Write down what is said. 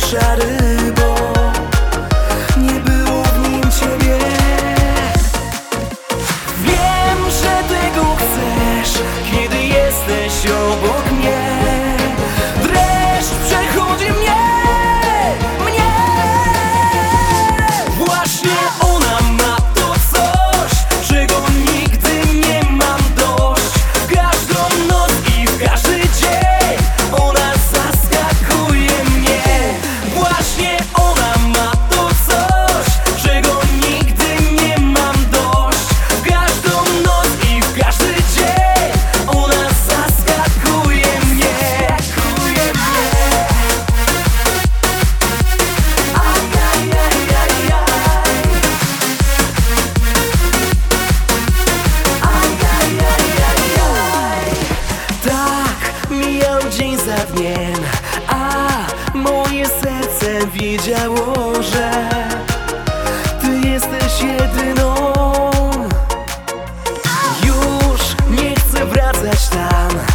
szary, bo nie było w nim ciebie. Wiem, że tego chcesz, kiedy jesteś obok mnie. Dreszcz przechodzi mnie. Właśnie ona ma to coś, czego nigdy nie mam dość. W każdą noc i w każdy dzień ona zaskakuje mnie. Właśnie ona ma to coś, czego nigdy nie mam dość. W każdą noc i w każdy dzień ona zaskakuje mnie. Tak, mijał dzień za dniem, a moje serce wiedziało, że ty jesteś jedyną. Już nie chcę wracać tam,